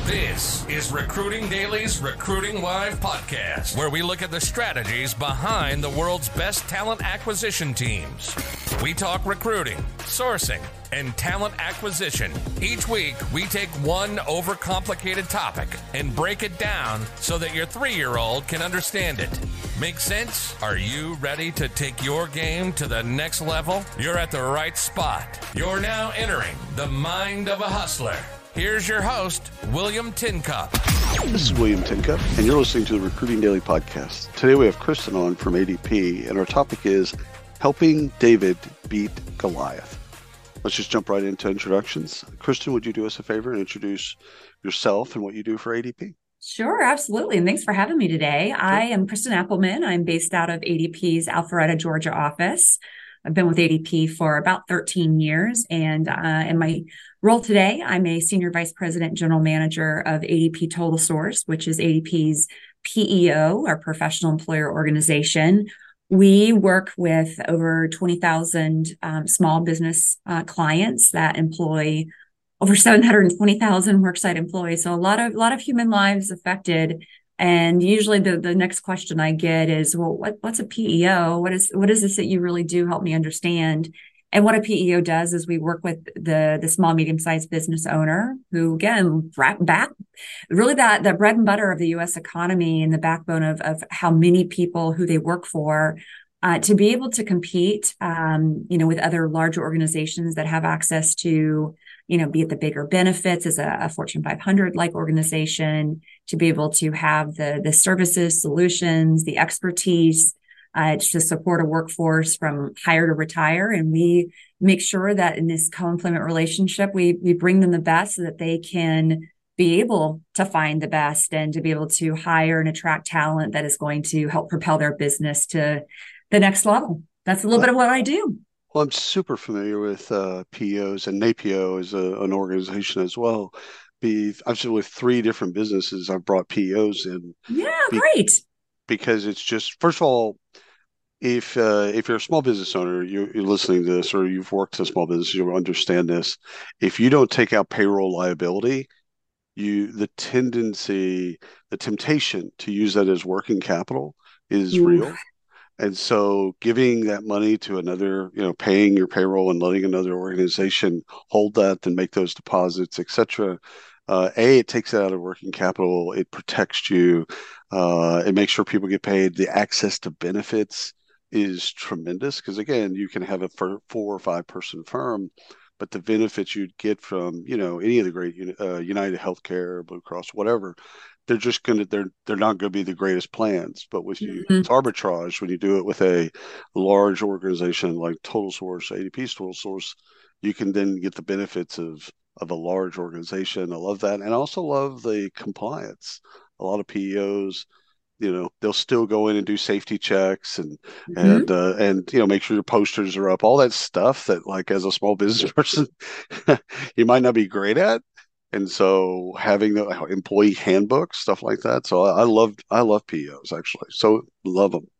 This is Recruiting Daily's Recruiting Live podcast, where we look at the strategies behind the world's best talent acquisition teams. We talk recruiting, sourcing, and talent acquisition. Each week, we take one overcomplicated topic and break it down so that your 3-year-old can understand it. Make sense? Are you ready to take your game to the next level? You're at the right spot. You're now entering the mind of a hustler. Here's your host, William Tincup. This is William Tincup, and you're listening to the Recruiting Daily podcast. Today we have Kristen on from ADP, and our topic is helping David beat Goliath. Let's just jump right into introductions. Kristen, would you do us a favor and introduce yourself and what you do for ADP? Sure, absolutely. And thanks for having me today. Sure. I am Kristen Appelman. I'm based out of ADP's Alpharetta, Georgia office. I've been with ADP for about 13 years. And in my role today, I'm a Senior Vice President, General Manager of ADP Total Source, which is ADP's PEO, our professional employer organization. We work with over 20,000 small business clients that employ over 720,000 worksite employees. So a lot of human lives affected. And usually the next question I get is, well, what's a PEO? What is this that you really do? Help me understand. And what a PEO does is we work with the small, medium-sized business owner who, again, really that bread and butter of the U.S. economy and the backbone of how many people who they work for, to be able to compete, with other larger organizations that have access to, be it the bigger benefits as a Fortune 500 like organization, to be able to have the services, solutions, the expertise, to support a workforce from hire to retire. And we make sure that in this co-employment relationship, we bring them the best so that they can be able to find the best and to be able to hire and attract talent that is going to help propel their business to the next level. That's a little bit of what I do. Well, I'm super familiar with PEOs, and NAPEO is an organization as well. I've seen with 3 different businesses, I've brought PEOs in. Yeah, great. Because it's just, first of all, if you're a small business owner, you're listening to this, or you've worked in a small business, you'll understand this. If you don't take out payroll liability, the temptation to use that as working capital is real. And so giving that money to another, paying your payroll and letting another organization hold that and make those deposits, et cetera, it takes it out of working capital. It protects you. It makes sure people get paid. The access to benefits is tremendous because, again, you can have a 4 or 5 person firm, but the benefits you'd get from, any of the great United Healthcare, Blue Cross, whatever, they're not going to be the greatest plans. But with you, it's arbitrage when you do it with a large organization like Total Source, ADP's Total Source. You can then get the benefits of a large organization. I love that. And I also love the compliance. A lot of PEOs, they'll still go in and do safety checks and make sure your posters are up, all that stuff that, like, as a small business person, you might not be great at. And so having the employee handbook, stuff like that. So I love PEOs, actually. So love them.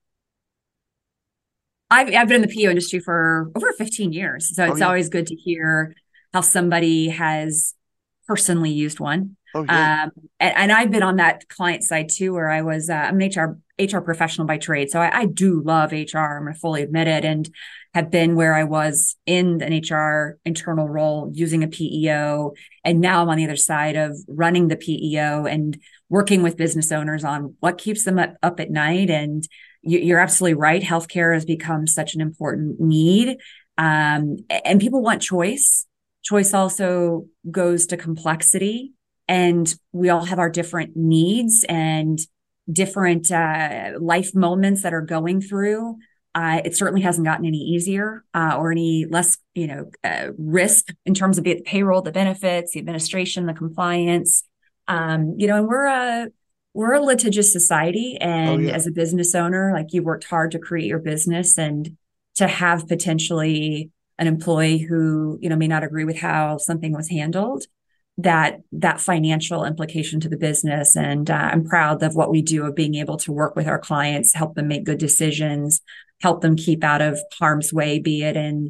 I've been in the PEO industry for over 15 years. So it's always good to hear how somebody has personally used one. And I've been on that client side too, where I'm an HR professional by trade. So I do love HR. I'm going to fully admit it, and have been where I was in an HR internal role using a PEO. And now I'm on the other side of running the PEO and working with business owners on what keeps them up at night. And you're absolutely right. Healthcare has become such an important need. And people want choice. Choice also goes to complexity. And we all have our different needs and different life moments that are going through. It certainly hasn't gotten any easier or any less, risk in terms of the payroll, the benefits, the administration, the compliance. And we're a litigious society. And as a business owner, like, you worked hard to create your business, and to have potentially an employee who, may not agree with how something was handled, that financial implication to the business. And I'm proud of what we do, of being able to work with our clients, help them make good decisions, help them keep out of harm's way, be it in,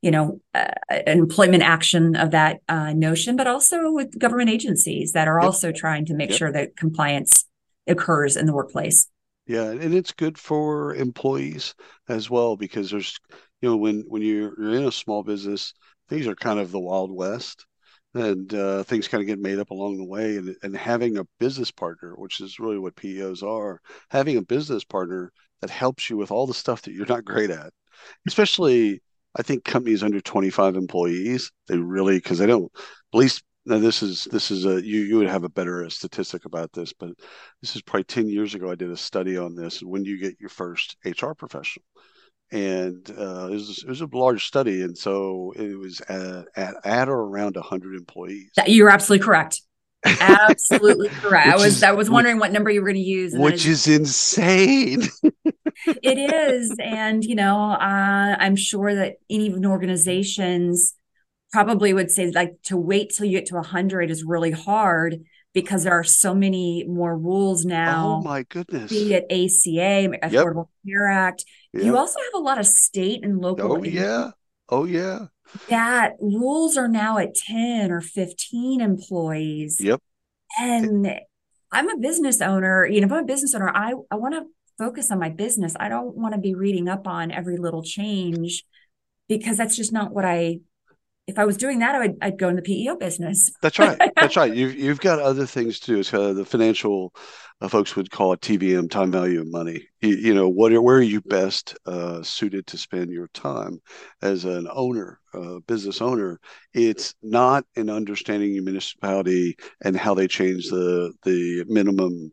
employment action of that notion, but also with government agencies that are Yep. also trying to make Yep. sure that compliance occurs in the workplace. Yeah, and it's good for employees as well because there's, when you're in a small business, things are kind of the Wild West, and things kind of get made up along the way. And having a business partner, which is really what PEOs are, having a business partner that helps you with all the stuff that you're not great at, especially I think companies under 25 employees, they really because they don't at least now this is a you would have a better statistic about this, but this is probably 10 years ago I did a study on this when you get your first HR professional. And it was a large study, and so it was at or around 100 employees, You're absolutely correct. Absolutely correct. which is I was wondering what number you were going to use, and which is insane. it is. And I'm sure that even organizations probably would say like to wait till you get to 100 is really hard because there are so many more rules Oh now, my goodness. be it ACA, Yep. Affordable Care Act. You Yep. also have a lot of state and local Oh yeah. Oh yeah. that rules are now at 10 or 15 employees. Yep. And I'm a business owner. If I'm a business owner, I want to focus on my business. I don't want to be reading up on every little change because that's just not what if I was doing that, I'd go in the PEO business. That's right. That's right. You've got other things too. It's the financial folks would call it TVM, time value of money. Where are you best suited to spend your time as an owner, business owner? It's not in understanding your municipality and how they change the minimum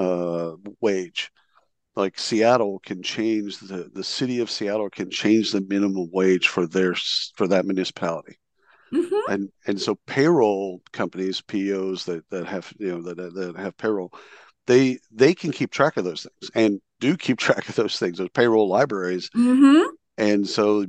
wage. Like Seattle can change the city of Seattle can change the minimum wage for that municipality. Mm-hmm. And so payroll companies, PEOs that have that have payroll, they can keep track of those things and do keep track of those things, those payroll libraries. Mm-hmm. And so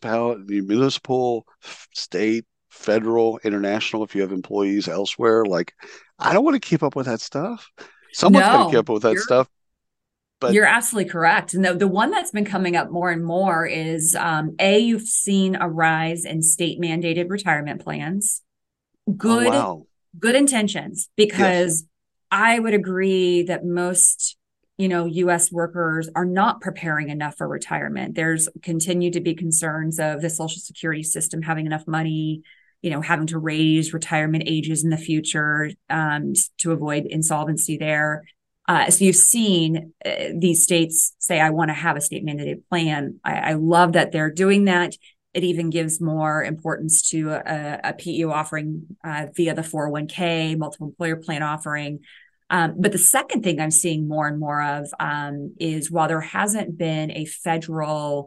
municipal, state, federal, international, if you have employees elsewhere, like I don't want to keep up with that stuff. Someone's got to keep up with that stuff. But you're absolutely correct. And the one that's been coming up more and more is you've seen a rise in state mandated retirement plans. Good, wow. Good intentions, because yes. I would agree that most, U.S. workers are not preparing enough for retirement. There's continued to be concerns of the Social Security system having enough money, having to raise retirement ages in the future to avoid insolvency there. So you've seen these states say, I want to have a state mandated plan. I love that they're doing that. It even gives more importance to a PEO offering via the 401k, multiple employer plan offering. But the second thing I'm seeing more and more of is while there hasn't been a federal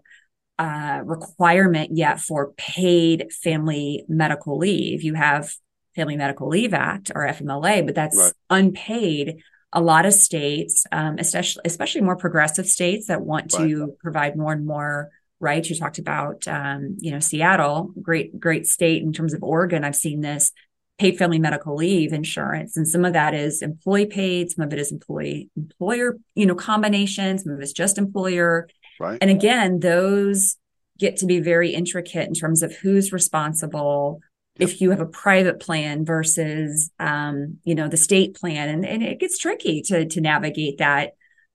requirement yet for paid family medical leave, you have Family Medical Leave Act or FMLA, but that's right. Unpaid. A lot of states, especially more progressive states that want to right. provide more and more rights. You talked about, Seattle, great state in terms of Oregon. I've seen this paid family medical leave insurance, and some of that is employee paid, some of it is employer, combination, some of it's just employer. Right. And again, those get to be very intricate in terms of who's responsible. Yep. If you have a private plan versus, the state plan, and it gets tricky to navigate that,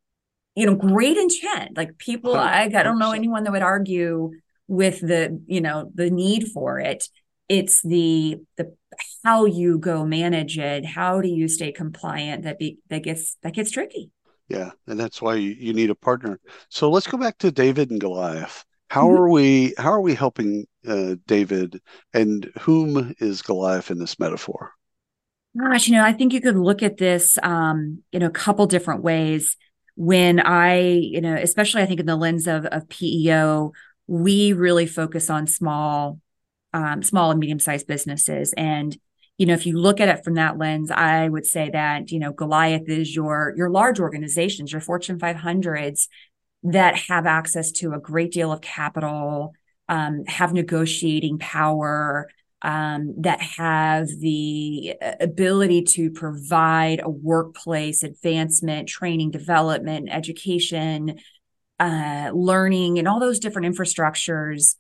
great intent. Like people, I don't know anyone that would argue with the need for it. It's the how you go manage it. How do you stay compliant? That gets tricky. Yeah, and that's why you need a partner. So let's go back to David and Goliath. How are we helping David, and whom is Goliath in this metaphor? Gosh, I think you could look at this in a couple different ways. When especially I think in the lens of PEO, we really focus on small and medium-sized businesses. And, if you look at it from that lens, I would say that, Goliath is your large organizations, your Fortune 500s, that have access to a great deal of capital, have negotiating power, that have the ability to provide a workplace advancement, training, development, education, learning, and all those different infrastructures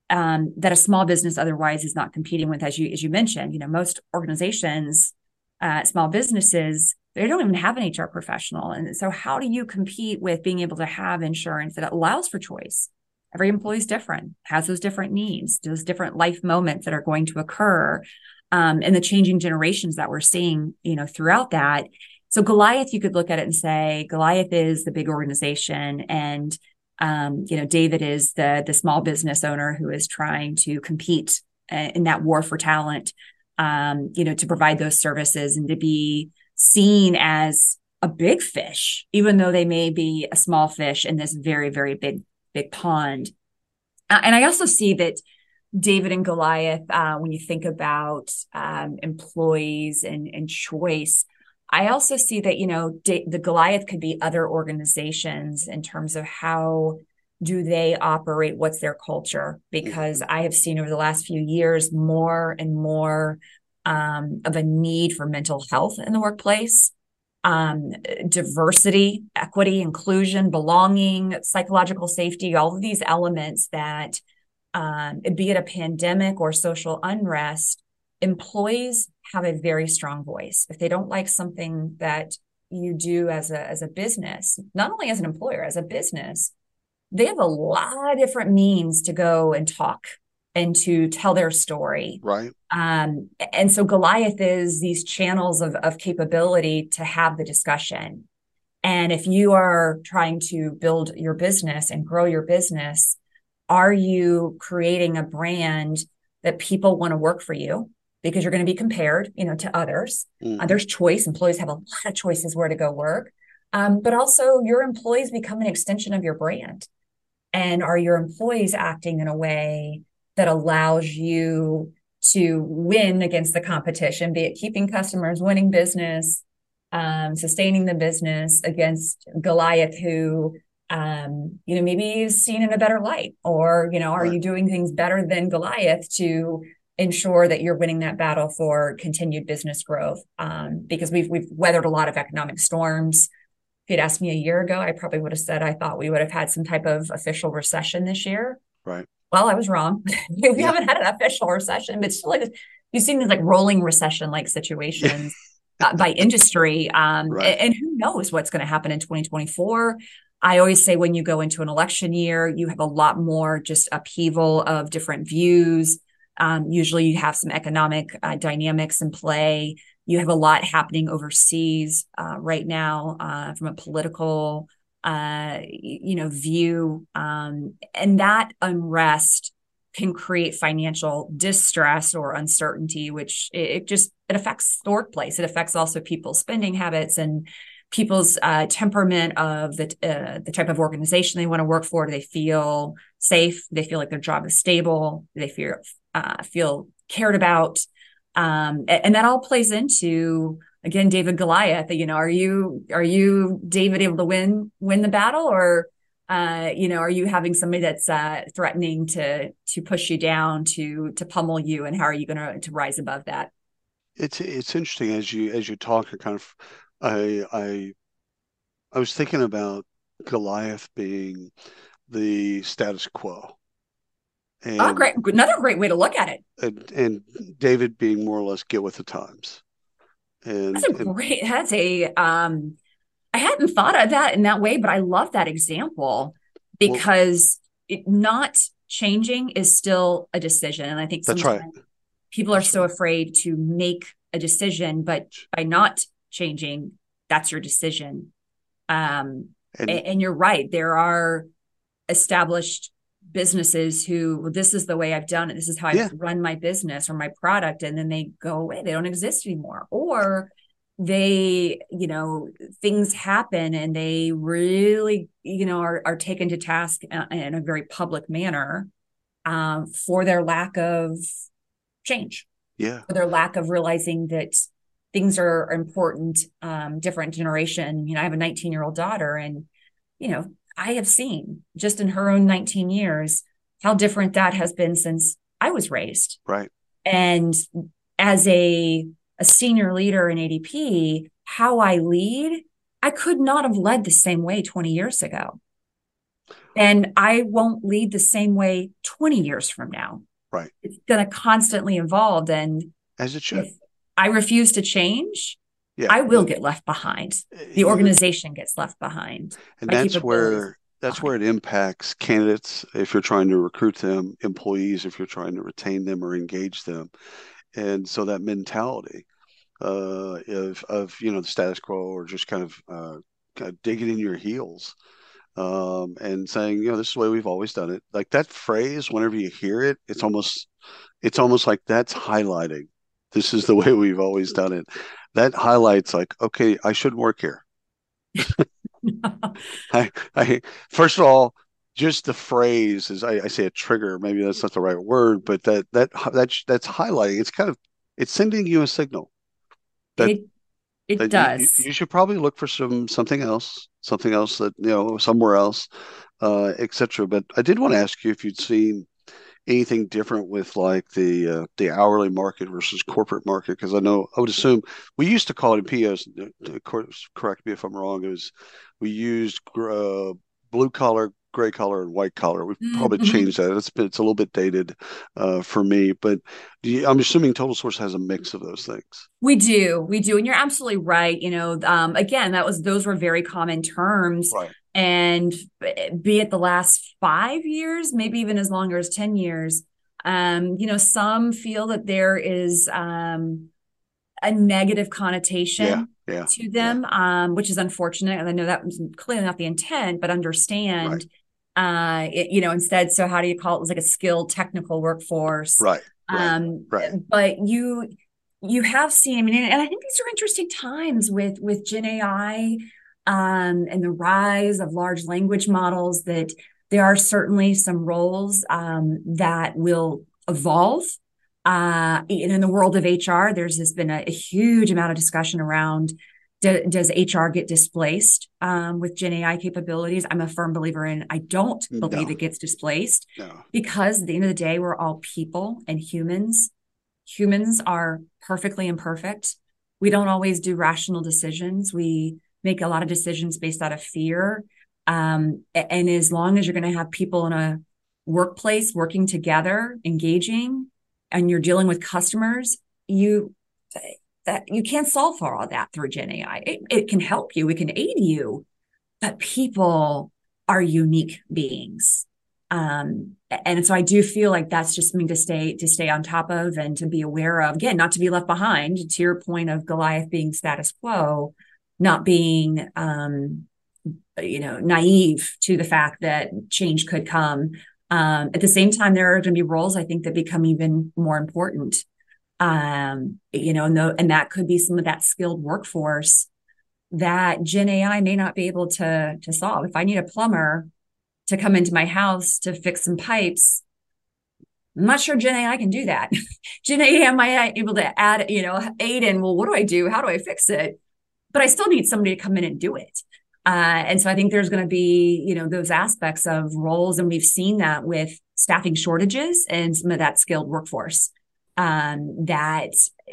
that a small business otherwise is not competing with, as you mentioned. Most organizations, small businesses, they don't even have an HR professional. And so how do you compete with being able to have insurance that allows for choice? Every employee is different, has those different needs, those different life moments that are going to occur, and the changing generations that we're seeing, throughout that. So Goliath, you could look at it and say, Goliath is the big organization, and David is the small business owner who is trying to compete in that war for talent, to provide those services and to be seen as a big fish, even though they may be a small fish in this very, very big pond. And I also see that David and Goliath, when you think about employees and choice, I also see that, the Goliath could be other organizations in terms of how do they operate, what's their culture, because I have seen over the last few years more and more of a need for mental health in the workplace, diversity, equity, inclusion, belonging, psychological safety, all of these elements that, be it a pandemic or social unrest, employees have a very strong voice. If they don't like something that you do as a business, not only as an employer, as a business, they have a lot of different means to go and talk and to tell their story. Right. And so Goliath is these channels of capability to have the discussion. And if you are trying to build your business and grow your business, are you creating a brand that people want to work for you? Because you're going to be compared, to others. There's choice. Employees have a lot of choices where to go work. But also your employees become an extension of your brand. And are your employees acting in a way that allows you to win against the competition, be it keeping customers, winning business, sustaining the business against Goliath, who, maybe is seen in a better light? Or, are you doing things better than Goliath to ensure that you're winning that battle for continued business growth? Because we've weathered a lot of economic storms. If you'd asked me a year ago, I probably would have said I thought we would have had some type of official recession this year. Right. Well, I was wrong. We haven't had an official recession, but still, you've seen these rolling recession-like situations by industry. And who knows what's going to happen in 2024? I always say when you go into an election year, you have a lot more just upheaval of different views. Usually you have some economic dynamics in play. You have a lot happening overseas right now from a political view. And that unrest can create financial distress or uncertainty, which it affects the workplace. It affects also people's spending habits and people's temperament of the type of organization they want to work for. Do they feel safe? Do they feel like their job is stable? Do they feel cared about? And that all plays into, again, David Goliath. Are you David able to win the battle, or are you having somebody that's threatening to push you down, to pummel you, and how are you going to rise above that? It's interesting as you talk. I was thinking about Goliath being the status quo. And great. Another great way to look at it. And David being more or less get with the times. I hadn't thought of that in that way, but I love that example because not changing is still a decision. And I think sometimes people are so afraid to make a decision, but by not changing, that's your decision. And you're right. There are established businesses who, this is the way I've done it. This is how I run my business or my product. And then they go away. They don't exist anymore. Or they, things happen and they really, are taken to task in a very public manner for their lack of change. Yeah. For their lack of realizing that things are important, different generation. I have a 19-year-old daughter, and, I have seen just in her own 19 years how different that has been since I was raised. Right. And as a senior leader in ADP, how I lead, I could not have led the same way 20 years ago. And I won't lead the same way 20 years from now. Right. It's going to constantly evolve. And As it should. if I refuse to change, Yeah. I will get left behind. The organization gets left behind. And that's where it impacts candidates if you're trying to recruit them, employees if you're trying to retain them or engage them. And so that mentality of the status quo, or just kind of digging in your heels, and saying, this is the way we've always done it. Like that phrase, whenever you hear it, it's almost like that's highlighting. This is the way we've always done it. That highlights like, okay, I shouldn't work here. I first of all, just the phrase is, I say a trigger. Maybe that's not the right word, but that's highlighting. It's sending you a signal that it does. You should probably look for something else that somewhere else, etc. But I did want to ask you if you'd seen anything different with like the hourly market versus corporate market, because I would assume we used to call it in POs. Of course, correct me if I'm wrong. We used blue collar, gray collar, and white collar. We've probably changed that. It's a little bit dated for me, but I'm assuming Total Source has a mix of those things. We do, and you're absolutely right. Again, those were very common terms. Right. And be it the last 5 years, maybe even as long as 10 years, some feel that there is a negative connotation to them, which is unfortunate. And I know that was clearly not the intent, but understand, instead. So how do you call it? It was like a skilled technical workforce. Right. But you have seen, and I think these are interesting times with Gen AI, and the rise of large language models, that there are certainly some roles that will evolve. In the world of HR, there's been a huge amount of discussion around, does HR get displaced with Gen AI capabilities? I'm a firm believer in, I don't believe it gets displaced, because at the end of the day, we're all people and humans. Humans are perfectly imperfect. We don't always do rational decisions. We make a lot of decisions based out of fear. And as long as you're going to have people in a workplace working together, engaging, and you're dealing with customers, you can't solve for all that through Gen AI. It can help you, it can aid you, but people are unique beings. And so I do feel like that's just something to stay on top of and to be aware of. Again, not to be left behind, to your point of Goliath being status quo, not being, naive to the fact that change could come. At the same time, there are going to be roles, I think, that become even more important. And that could be some of that skilled workforce that Gen AI may not be able to solve. If I need a plumber to come into my house to fix some pipes, I'm not sure Gen AI can do that. Gen AI might be able to add, aid in, well, what do I do? How do I fix it? But I still need somebody to come in and do it. And so I think there's going to be, those aspects of roles. And we've seen that with staffing shortages and some of that skilled workforce, that,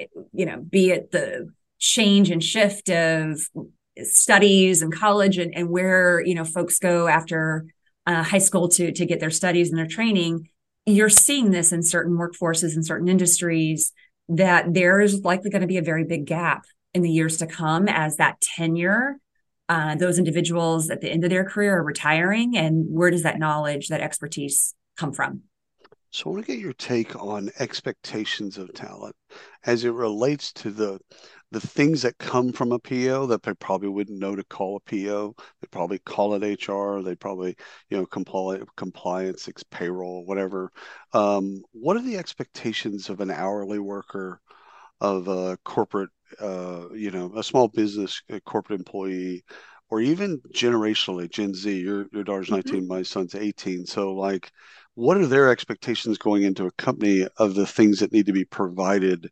be it the change and shift of studies and college and where, folks go after high school to get their studies and their training. You're seeing this in certain workforces and certain industries, that there is likely going to be a very big gap in the years to come as that tenure, those individuals at the end of their career are retiring. And where does that knowledge, that expertise come from? So I want to get your take on expectations of talent as it relates to the things that come from a PO that they probably wouldn't know to call a PO. They probably call it HR. They probably, compliance, payroll, whatever. What are the expectations of an hourly worker, of a corporate, a small business, a corporate employee, or even generationally, Gen Z? Your daughter's 19, my son's 18. So like, what are their expectations going into a company of the things that need to be provided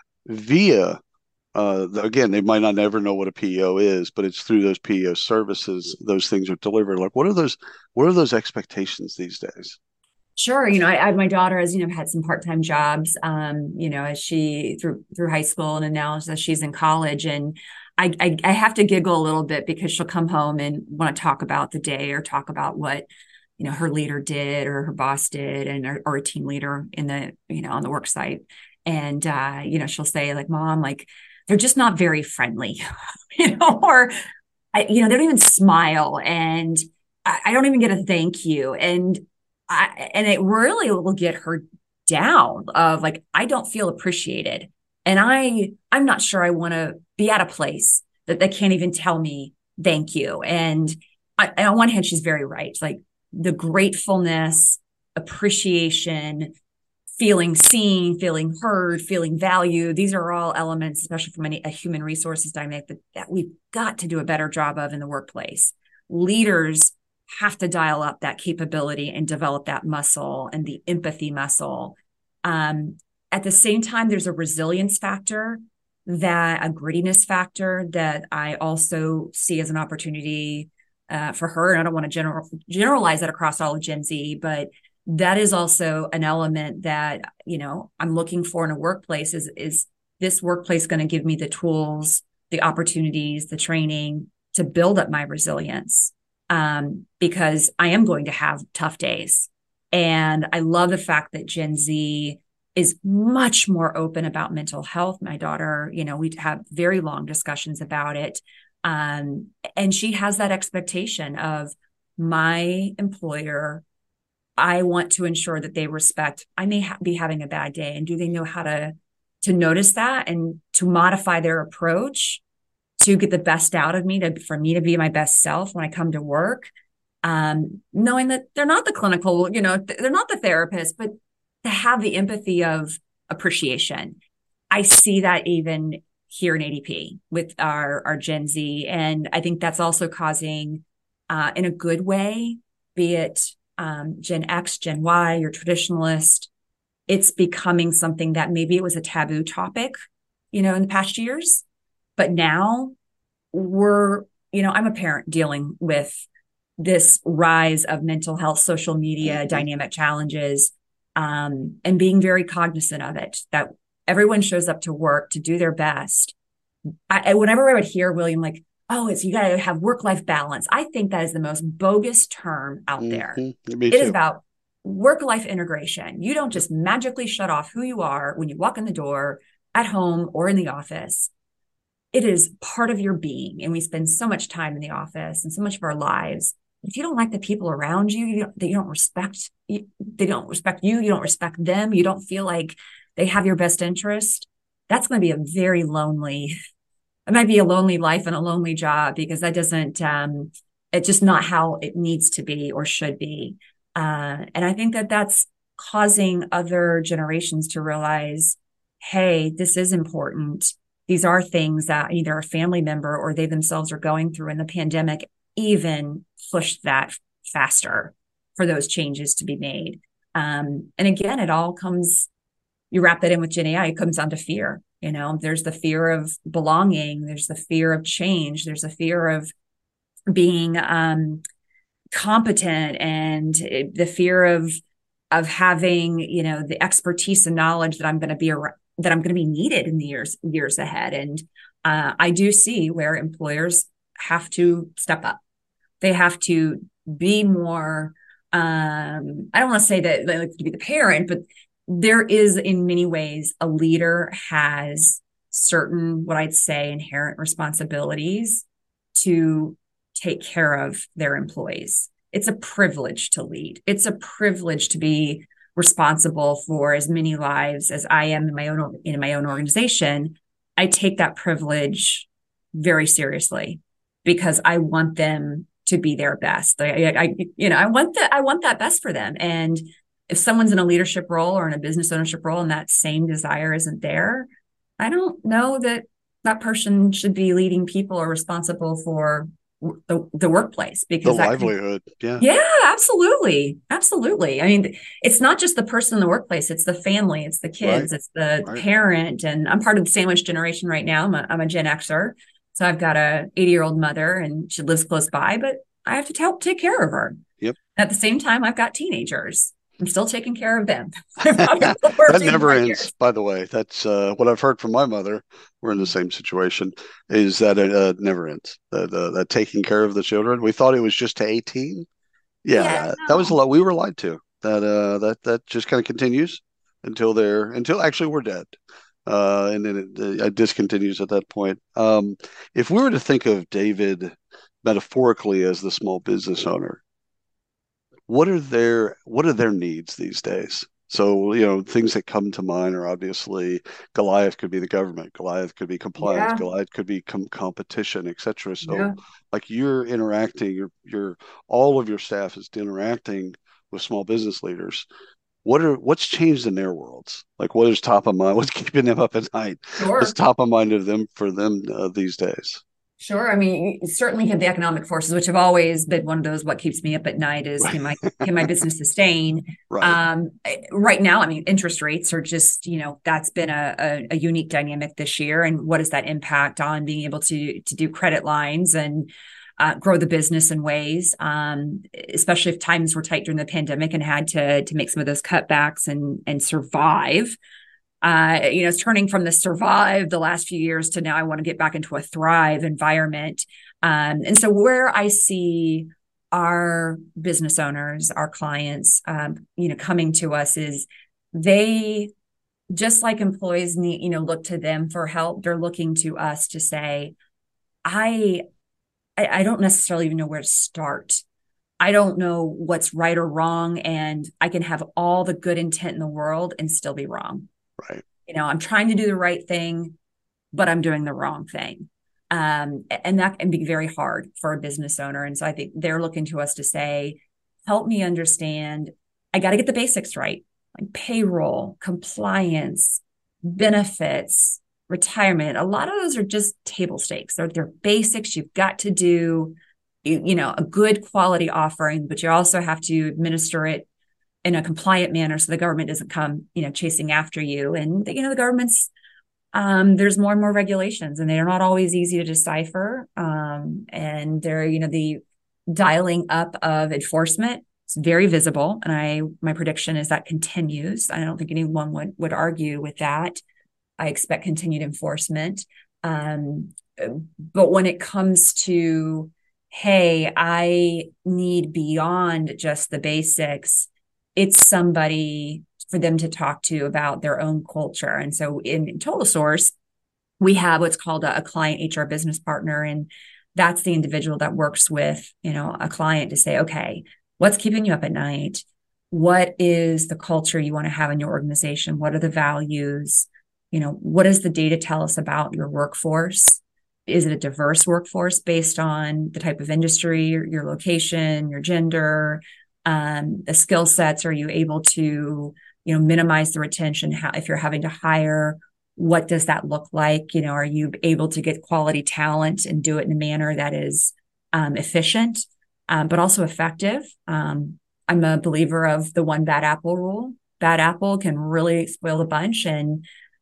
via, again, they might not ever know what a PEO is, but it's through those PEO services, those things are delivered. Like, what are those expectations these days? Sure. My daughter has, had some part-time jobs, as she through high school, and now as she's in college. And I have to giggle a little bit because she'll come home and want to talk about the day or talk about what her leader did or her boss did, and or a team leader in the, on the work site. And, she'll say like, Mom, like, they're just not very friendly, or, they don't even smile. And I don't even get a thank you. And it really will get her down of like, I don't feel appreciated. And I'm not sure I want to be at a place that they can't even tell me thank you. And on one hand, she's very right. Like the gratefulness, appreciation, feeling seen, feeling heard, feeling valued. These are all elements, especially from a human resources dynamic, that we've got to do a better job of in the workplace. Leaders have to dial up that capability and develop that muscle and the empathy muscle. At the same time, there's a resilience factor, a grittiness factor that I also see as an opportunity for her. And I don't want to generalize that across all of Gen Z, but that is also an element that, I'm looking for in a workplace. Is this workplace going to give me the tools, the opportunities, the training to build up my resilience? Because I am going to have tough days. And I love the fact that Gen Z is much more open about mental health. My daughter, we have very long discussions about it. And she has that expectation of my employer. I want to ensure that they respect, I may be having a bad day, and do they know how to notice that and to modify their approach to get the best out of me, for me to be my best self when I come to work, knowing that they're not the clinical, they're not the therapist, but to have the empathy of appreciation. I see that even here in ADP with our Gen Z. And I think that's also causing, in a good way, be it Gen X, Gen Y, your traditionalist, it's becoming something that maybe it was a taboo topic, in the past years. But now I'm a parent dealing with this rise of mental health, social media, dynamic challenges, and being very cognizant of it, that everyone shows up to work to do their best. Whenever I would hear William, like, oh, you got to have work-life balance, I think that is the most bogus term out there. Me it too. Is about work-life integration. You don't just magically shut off who you are when you walk in the door at home or in the office. It is part of your being. And we spend so much time in the office and so much of our lives. If you don't like the people around you, they don't respect you, you don't respect them, you don't feel like they have your best interest, that's going to be a very lonely, it might be a lonely life and a lonely job, because that doesn't, it's just not how it needs to be or should be. And I think that that's causing other generations to realize, hey, this is important. These are things that either a family member or they themselves are going through, and the pandemic even pushed that faster for those changes to be made. And again, it all comes, you wrap that in with Gen AI, it comes down to fear. There's the fear of belonging. There's the fear of change. There's a fear of being competent, and the fear of having, the expertise and knowledge that I'm going to be needed in the years ahead. And I do see where employers have to step up. They have to be more, I don't want to say that they like to be the parent, but there is, in many ways, a leader has certain, what I'd say, inherent responsibilities to take care of their employees. It's a privilege to lead. It's a privilege to be responsible for as many lives as I am in my own organization. I take that privilege very seriously, because I want them to be their best. I want that best for them. And if someone's in a leadership role or in a business ownership role and that same desire isn't there, I don't know that person should be leading people or responsible for the workplace, because the livelihood. Yeah, absolutely. Absolutely. I mean, it's not just the person in the workplace, it's the family, it's the kids, it's the parent. And I'm part of the sandwich generation right now. I'm a Gen Xer. So I've got a 80-year-old mother, and she lives close by, but I have to take care of her. Yep. At the same time, I've got teenagers. I'm still taking care of them. That never ends, by the way. That's what I've heard from my mother. We're in the same situation, is that it never ends. That taking care of the children. We thought it was just to 18, Yeah, Yeah, that was a no. lot. We were lied to. That just kind of continues until actually we're dead, and then it discontinues at that point. If we were to think of David metaphorically as the small business owner, what are their needs these days? So, things that come to mind are obviously Goliath could be the government, Goliath could be compliance, Yeah, Goliath could be competition, etc. So, yeah. like you're interacting, your all of your staff is interacting with small business leaders. What's changed in their worlds? Like what is top of mind? What's keeping them up at night? What's Sure. top of mind of them for them these days? Sure. I mean, you certainly have the economic forces, which have always been one of those. What keeps me up at night is can my business sustain? Right. Right now, I mean, interest rates are just that's been a unique dynamic this year, and what does that impact on being able to do credit lines and grow the business in ways, especially if times were tight during the pandemic and had to make some of those cutbacks and survive. It's turning from the survive the last few years to now I want to get back into a thrive environment. And so where I see our business owners, our clients, coming to us is they, just like employees need, look to them for help. They're looking to us to say, I, I don't necessarily even know where to start. I don't know what's right or wrong, and I can have all the good intent in the world and still be wrong. Right. I'm trying to do the right thing, but I'm doing the wrong thing. And that can be very hard for a business owner. And so I think they're looking to us to say, help me understand. I got to get the basics right, like payroll, compliance, benefits, retirement. A lot of those are just table stakes. They're basics. You've got to do, a good quality offering, but you also have to administer it in a compliant manner so the government doesn't come chasing after you. And the government's there's more and more regulations, and they're not always easy to decipher, and they're the dialing up of enforcement. It's very visible, and my prediction is that continues. I don't think anyone would argue with that. I expect continued enforcement, but when it comes to, hey, I need beyond just the basics, it's somebody for them to talk to about their own culture. And so in Total Source, we have what's called a client HR business partner. And that's the individual that works with, a client to say, okay, what's keeping you up at night? What is the culture you want to have in your organization? What are the values? What does the data tell us about your workforce? Is it a diverse workforce based on the type of industry, your location, your gender, the skill sets? Are you able to, minimize the retention? If you're having to hire, what does that look like? Are you able to get quality talent and do it in a manner that is efficient, but also effective? I'm a believer of the one bad apple rule. Bad apple can really spoil the bunch, and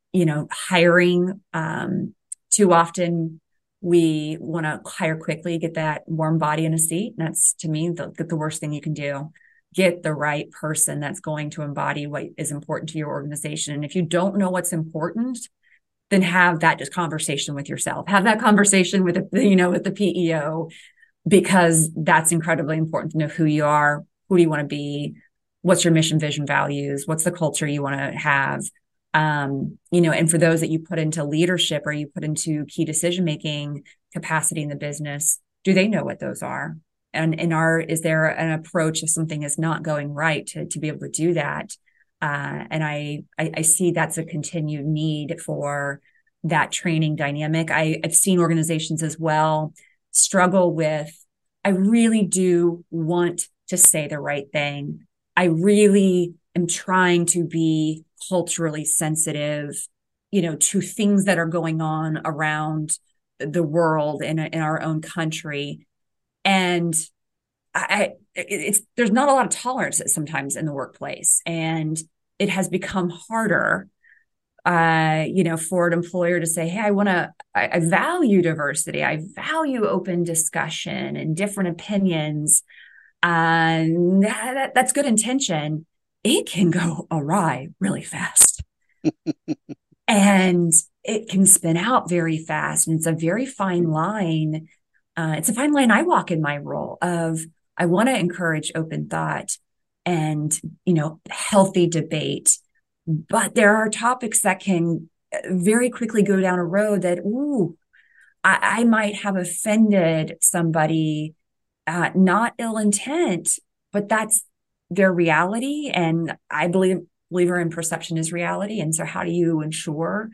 hiring too often. We want to hire quickly, get that warm body in a seat. And that's, to me, the worst thing you can do. Get the right person that's going to embody what is important to your organization. And if you don't know what's important, then have that just conversation with yourself. Have that conversation with with the PEO, because that's incredibly important to know who you are, who do you want to be, what's your mission, vision, values, what's the culture you want to have. And for those that you put into leadership or you put into key decision-making capacity in the business, do they know what those are? And is there an approach if something is not going right to be able to do that? And I see that's a continued need for that training dynamic. I've seen organizations as well struggle with, I really do want to say the right thing. I really am trying to be culturally sensitive, to things that are going on around the world in our own country. And there's not a lot of tolerance sometimes in the workplace, and it has become harder, for an employer to say, hey, I value diversity. I value open discussion and different opinions. And that's good intention. It can go awry really fast. And it can spin out very fast. And it's a very fine line. It's a fine line I walk in my role of, I want to encourage open thought and, healthy debate. But there are topics that can very quickly go down a road that, ooh, I might have offended somebody, not ill intent, but that's their reality. And I believer in perception is reality. And so how do you ensure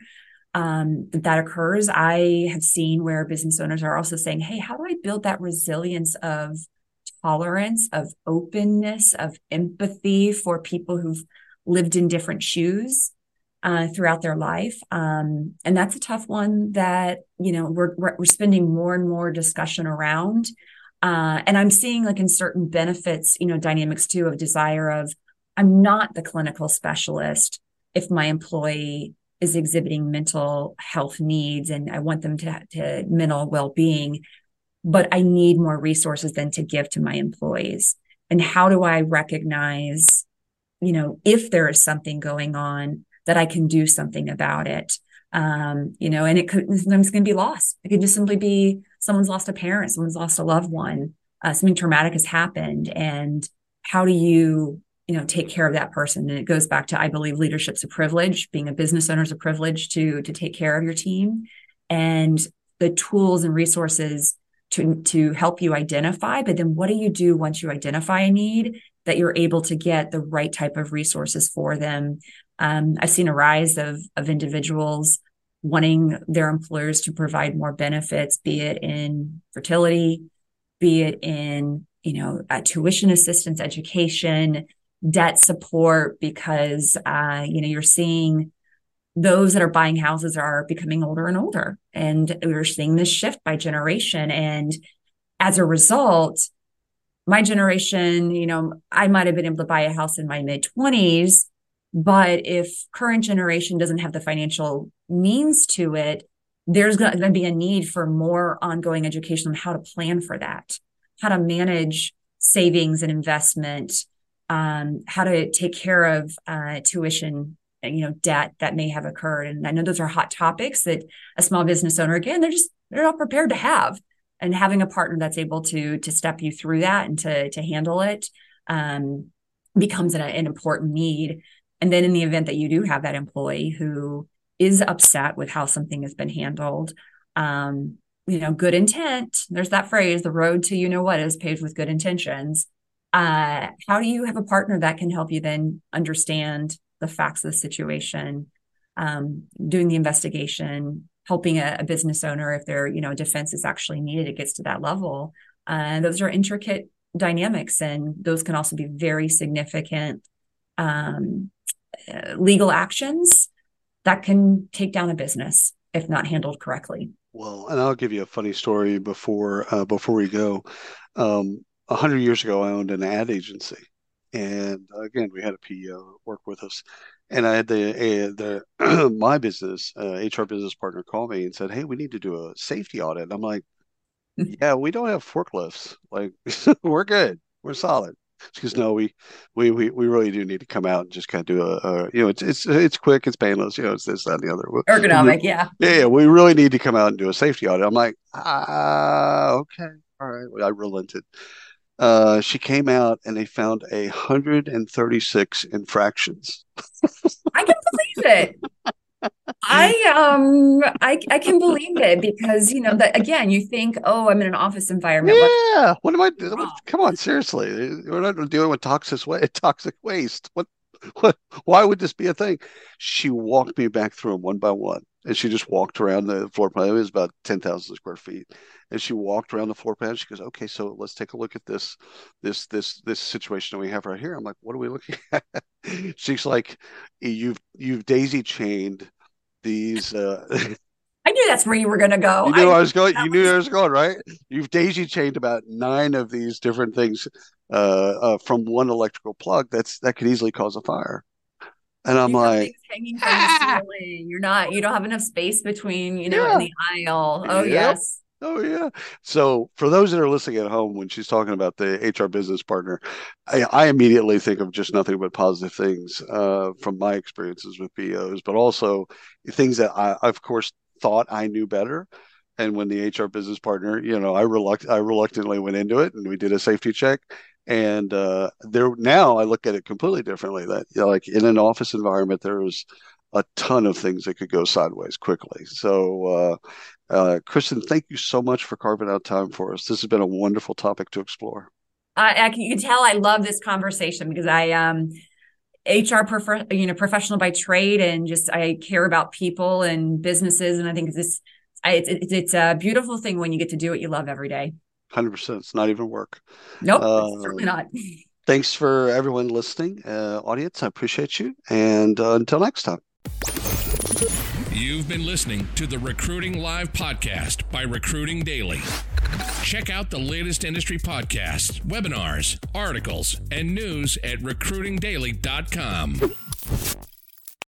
that occurs? I have seen where business owners are also saying, hey, how do I build that resilience of tolerance, of openness, of empathy for people who've lived in different shoes throughout their life? And that's a tough one that, we're spending more and more discussion around. And I'm seeing like in certain benefits, dynamics too, of desire of, I'm not the clinical specialist if my employee is exhibiting mental health needs and I want them to mental well-being, but I need more resources than to give to my employees. And how do I recognize, if there is something going on, that I can do something about it? And it could sometimes can be loss. It could just simply be someone's lost a parent, someone's lost a loved one, something traumatic has happened. And how do you, take care of that person? And it goes back to, I believe leadership's a privilege. Being a business owner is a privilege to take care of your team, and the tools and resources to help you identify. But then what do you do once you identify a need, that you're able to get the right type of resources for them? I've seen a rise of individuals wanting their employers to provide more benefits, be it in fertility, be it in, tuition assistance, education, debt support, because, you're seeing those that are buying houses are becoming older and older. And we're seeing this shift by generation. And as a result, my generation, I might have been able to buy a house in my mid-20s, but if current generation doesn't have the financial means to it, there's going to be a need for more ongoing education on how to plan for that, how to manage savings and investment, how to take care of tuition, debt that may have occurred. And I know those are hot topics that a small business owner, again, they're not prepared to have. And having a partner that's able to step you through that and to handle it becomes an important need. And then in the event that you do have that employee who is upset with how something has been handled, good intent, there's that phrase, the road to what is paved with good intentions. How do you have a partner that can help you then understand the facts of the situation, doing the investigation, helping a business owner if their defense is actually needed, it gets to that level. Those are intricate dynamics, and those can also be very significant legal actions that can take down a business if not handled correctly. Well, and I'll give you a funny story before we go. 100 years ago, I owned an ad agency, and again, we had a PEO work with us, and I had the my business HR business partner call me and said, "Hey, we need to do a safety audit." And I'm like, "Yeah, we don't have forklifts. Like, we're good, we're solid." She goes, "No, we really do need to come out and just kind of do it's quick, it's painless, it's this, that, and the other. Ergonomic, yeah. Yeah, we really need to come out and do a safety audit." I'm like, okay, all right. Well, I relented. She came out and they found 136 infractions. I can believe it. I can believe it because that again, you think, oh, I'm in an office environment. Yeah, what am I doing? Come on, seriously, we're not dealing with toxic waste. What? Why would this be a thing? She walked me back through them one by one, and she just walked around the floor plan. It was about 10,000 square feet, and she walked around the floor plan. She goes, "Okay, so let's take a look at this situation that we have right here." I'm like, "What are we looking at?" She's like, "You've daisy chained these." I knew that's where you were going to go. You knew I was going. You knew I was going, right? You've daisy chained about 9 of these different things from one electrical plug. That could easily cause a fire. And I'm like, hanging from the ceiling. You don't have enough space between, in the aisle. Oh, yep. yes. Oh, yeah. So for those that are listening at home, when she's talking about the HR business partner, I immediately think of just nothing but positive things from my experiences with BOs, but also things that I, of course, thought I knew better. And when the HR business partner, I reluctantly went into it, and we did a safety check. And now I look at it completely differently. That like in an office environment, there was a ton of things that could go sideways quickly. So, Kristen, thank you so much for carving out time for us. This has been a wonderful topic to explore. You can tell I love this conversation because I HR professional by trade, and just I care about people and businesses, and I think it's a beautiful thing when you get to do what you love every day. 100%. It's not even work. Nope, certainly not. Thanks for everyone listening, audience. I appreciate you, and until next time. You've been listening to the Recruiting Live podcast by Recruiting Daily. Check out the latest industry podcasts, webinars, articles, and news at recruitingdaily.com.